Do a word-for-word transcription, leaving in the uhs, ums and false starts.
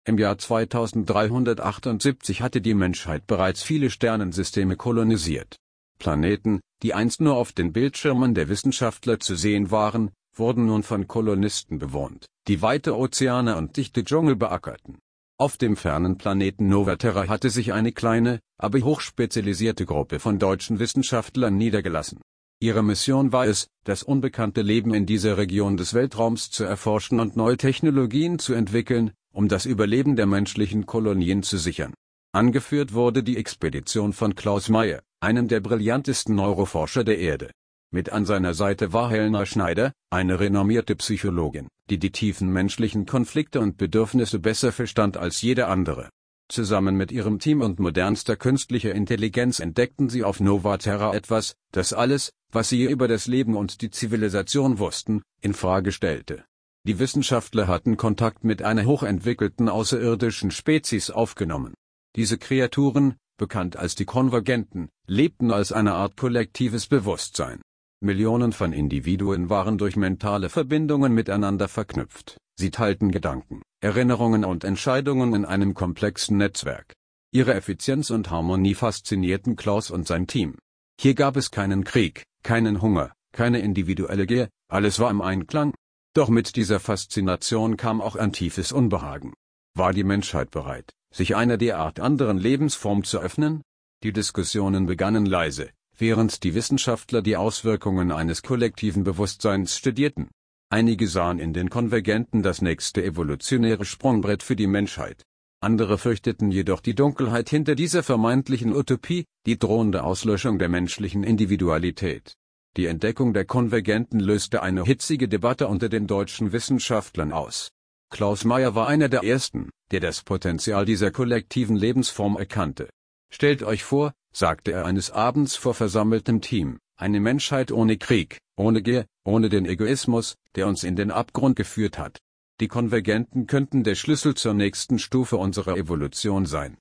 Im Jahr zweitausenddreihundertachtundsiebzig hatte die Menschheit bereits viele Sternensysteme kolonisiert. Planeten, die einst nur auf den Bildschirmen der Wissenschaftler zu sehen waren, wurden nun von Kolonisten bewohnt, die weite Ozeane und dichte Dschungel beackerten. Auf dem fernen Planeten Novaterra hatte sich eine kleine, aber hochspezialisierte Gruppe von deutschen Wissenschaftlern niedergelassen. Ihre Mission war es, das unbekannte Leben in dieser Region des Weltraums zu erforschen und neue Technologien zu entwickeln, um das Überleben der menschlichen Kolonien zu sichern. Angeführt wurde die Expedition von Klaus Meyer, einem der brillantesten Neuroforscher der Erde. Mit an seiner Seite war Helena Schneider, eine renommierte Psychologin, die die tiefen menschlichen Konflikte und Bedürfnisse besser verstand als jede andere. Zusammen mit ihrem Team und modernster künstlicher Intelligenz entdeckten sie auf Novaterra etwas, das alles, was sie über das Leben und die Zivilisation wussten, in Frage stellte. Die Wissenschaftler hatten Kontakt mit einer hochentwickelten außerirdischen Spezies aufgenommen. Diese Kreaturen, bekannt als die Konvergenten, lebten als eine Art kollektives Bewusstsein. Millionen von Individuen waren durch mentale Verbindungen miteinander verknüpft. Sie teilten Gedanken, Erinnerungen und Entscheidungen in einem komplexen Netzwerk. Ihre Effizienz und Harmonie faszinierten Klaus und sein Team. Hier gab es keinen Krieg, keinen Hunger, keine individuelle Gier, alles war im Einklang. Doch mit dieser Faszination kam auch ein tiefes Unbehagen. War die Menschheit bereit, sich einer derart anderen Lebensform zu öffnen? Die Diskussionen begannen leise, während die Wissenschaftler die Auswirkungen eines kollektiven Bewusstseins studierten. Einige sahen in den Konvergenten das nächste evolutionäre Sprungbrett für die Menschheit. Andere fürchteten jedoch die Dunkelheit hinter dieser vermeintlichen Utopie, die drohende Auslöschung der menschlichen Individualität. Die Entdeckung der Konvergenten löste eine hitzige Debatte unter den deutschen Wissenschaftlern aus. Klaus Meyer war einer der ersten, der das Potenzial dieser kollektiven Lebensform erkannte. Stellt euch vor, sagte er eines Abends vor versammeltem Team, eine Menschheit ohne Krieg, ohne Gier, ohne den Egoismus, der uns in den Abgrund geführt hat. Die Konvergenten könnten der Schlüssel zur nächsten Stufe unserer Evolution sein.